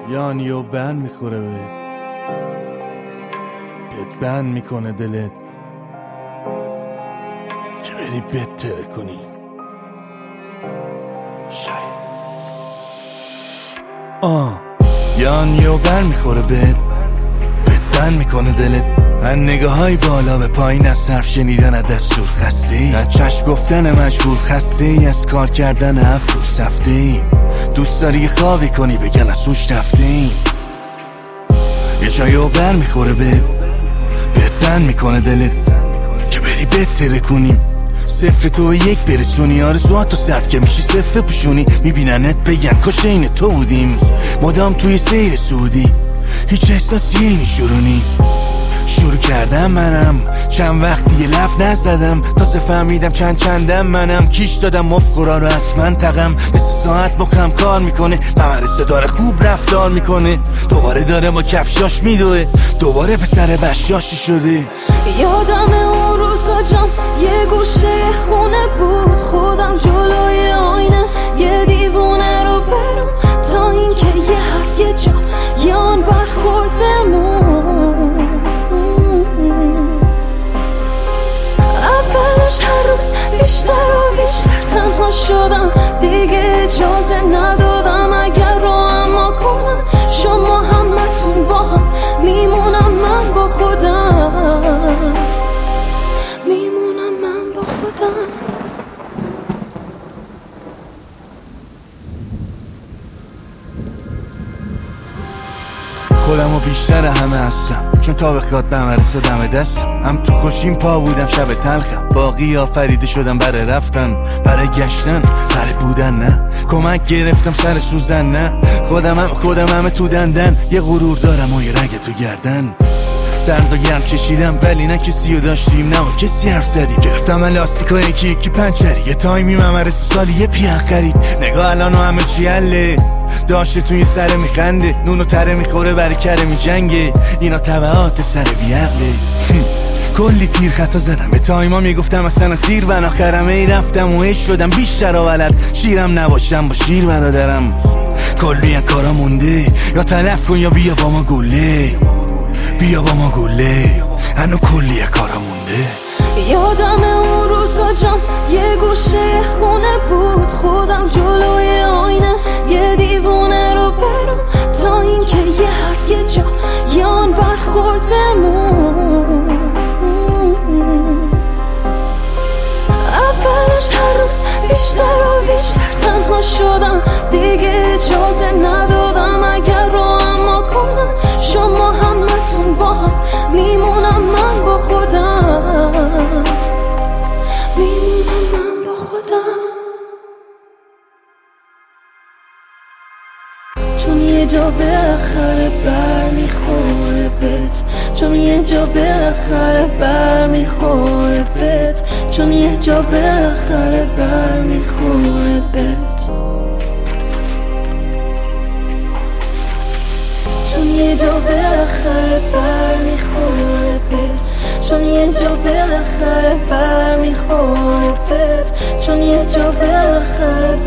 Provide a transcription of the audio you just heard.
یعنی و بند میخوره بهت بند میکنه دلت که بری بهتره کنی. شاید یعنی و بند میخوره بهت بند میکنه دلت. من نگاه های بالا به پایین از صرف شنیدن از دستور خسته ای، از چشم گفتن مجبور خسته ای، از کار کردن افرو سفته ایم. دوست داری یه خوابی کنی بگن از سوش رفته ایم. یه جایی و بر میخوره بهت بند میکنه دلت که بری بهتره کنیم. صفر تو به یک برسونی، آرزوهاتو سرد که میشی صفر پوشونی. میبیننت بگن کاش این تو بودیم، مدام توی سیر سعودی. هیچ احساسی اینی شروع کردم منم، چند وقت دیگه لب نزدم، تازه فهمیدم چندم منم. کیش دادم مفکرا رو از من تقم، مثل ساعت مخم کار میکنه. ممرسه داره خوب رفتار میکنه، دوباره داره با کفشاش میدوه، دوباره پسر بشاشی شده. یادم اون روزا جام یه گوشه خونه بود، خودم جلوی آینه یه دیوونه رو برم تا اینکه یه حرف یه جا یان برخورد بمون. اولش هر روز بیشتر و بیشتر تنها شدم، دیگه اجازه ندادم اگر رو اما کنم. شما همتون با هم میمونم، من با خودم میمونم، من با خودم. خودمو بیشتر همه هستم، چون تا بخواد به مرسه دم دستم. هم تو خوشیم پا بودم شب تلخم، باقی آفریده شدم برای رفتن، برای گشتن، برای بودن. نه کمک گرفتم سر سوزن، نه خودم همه تو دندن. یه غرور دارم و یه رگ تو گردن. سرد و گرم چشیدم ولی نه کسی رو داشتیم، نه با کسی حرف زدیم. گرفتم الاستیکا یکی پنچری، یه تایمی ممرسه سالی یه پیرن خرید. نگاه الان و همه چی حله، داشته توی سر میخنده، نونو تره میخوره برای کره میجنگه. اینا تبعات سر بیعقله. کلی تیر خطا زدم، به تایما میگفتم اصلا سیر، من آخرم ای رفتم و ایش شدم بیشتر و ولد. شیرم نباشم با شیر برادرم، کلی کارا مونده. یا تلف کن یا بیا با ما گله، هنو کلی کارا مونده. یادم اون روزا جام یه گوشه خونه بود، خودم جلوی آینه یه دیوونه رو برم تا اینکه یه حرف یه جا یان برخورد بمون. اولش هر روز بیشتر و بیشتر تنها شدم، دیگه اجازه ندادم اگر رو اما کنم. شما همتون با هم میمونم، من با خودم میمونم، من با خودم. چون یه جا بالاخره بر میخوره بهت، چون یه جا بالاخره بر میخوره بهت، چون یه جا بالاخره بر میخوره بهت، چون یه جا بالاخره بر میخوره بهت، چون یه جا بالاخره بر میخوره بهت، چون یه جا بالاخره